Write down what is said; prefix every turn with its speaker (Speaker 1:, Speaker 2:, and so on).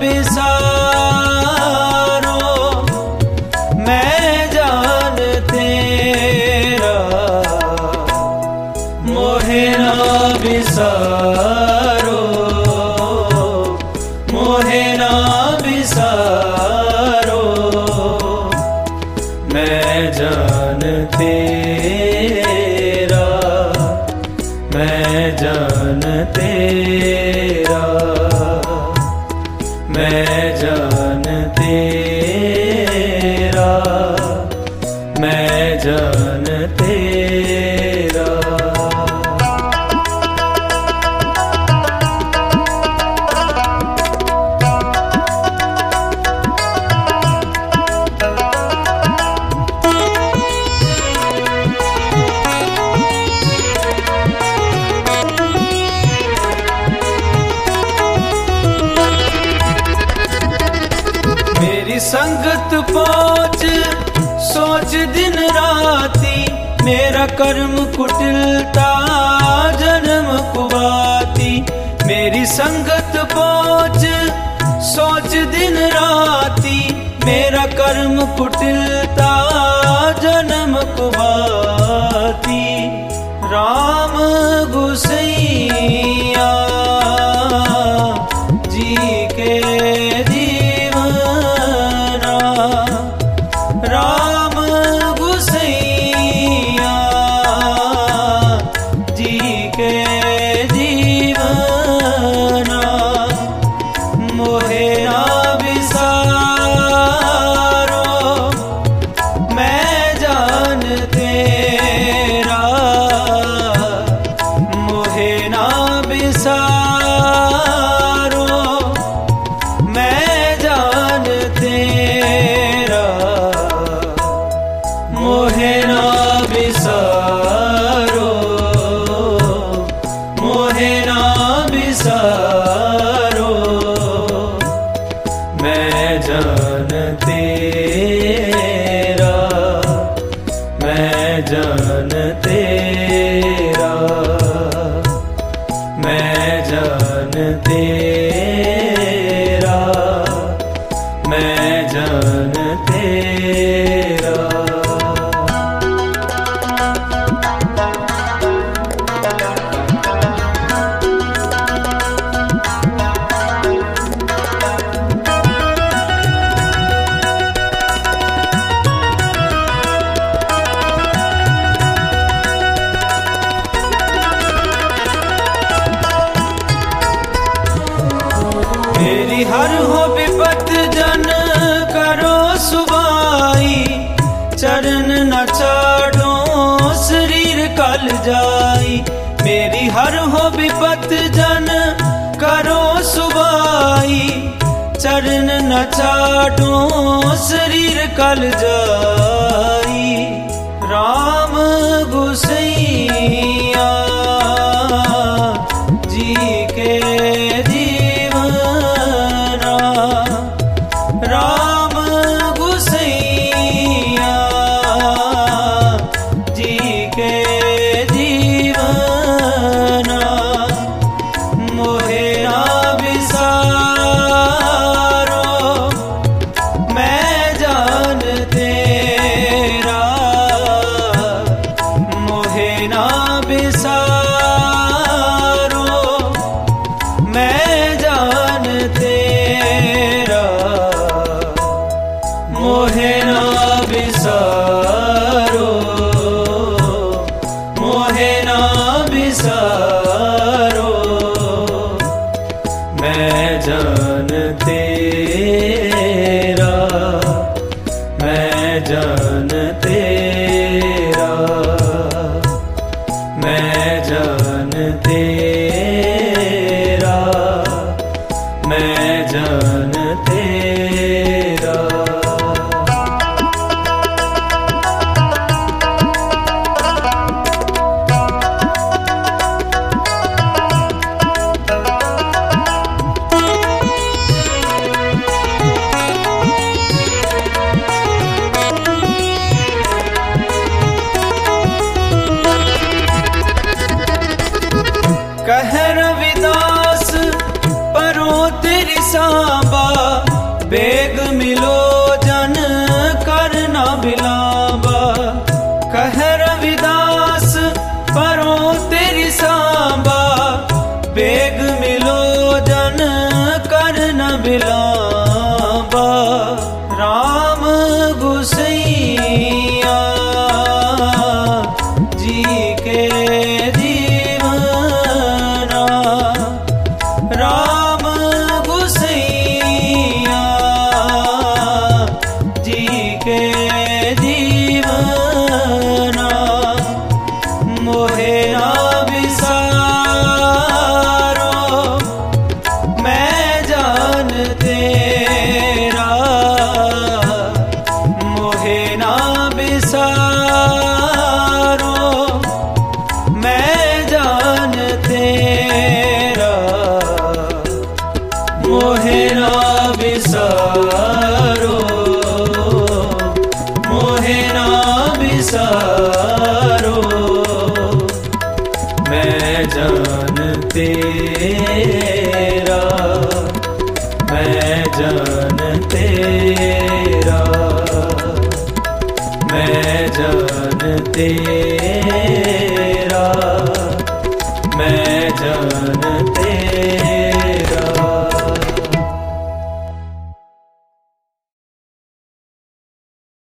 Speaker 1: बिसारो, मैं जान तेरा मोहे ना बिसारो, मोहे ना बिसारो, मैं जान तेरा, मैं जान तेरा, मैं जान तेरा, मैं जान तेरा। मेरी संगत पहुँच सोच दिन राती, मेरा कर्म कुटिलता जन्म कुवाती। मेरी संगत पहुँच सोच दिन राती, मेरा कर्म कुटिलता जन्म कुवाती। राम गुसैया जी के राम गुसैया जी के जीवना, मोहे ना बिसारो, मैं जान तेरा, मोहे ना बिसारो, मैं जान तेरा, मोहे ना बिसारो, मोहे ना बिसारो, मैं जान तेरा, मैं जान तेरा, मैं जान तेरा, मैं जान तेरा। मेरी हर हो विपत जन करो सुबाई, चरण न चाड़ो शरीर कल जाई। मेरी हर हो विपत जन करो सुबाई, चरण न चाड़ो शरीर कल जाई। राम गुसैया जी के राम गुसैया जी के जीवना, मोहे ना बिसारो, मैं जान तेरा, मोहे ना बिसारो, मैं जान तेरा, मोहे ना बिसारो, मोहे ना बिसारो, मैं जान तेरा, मैं जान तेरा, मैं जान तेरा, मैं जान तेरा। कह रविदास परो तेरी सांबा, बिसारो, मोहे ना बिसारो। मैं जान तेरा, मैं जान तेरा, मैं जान तेरा।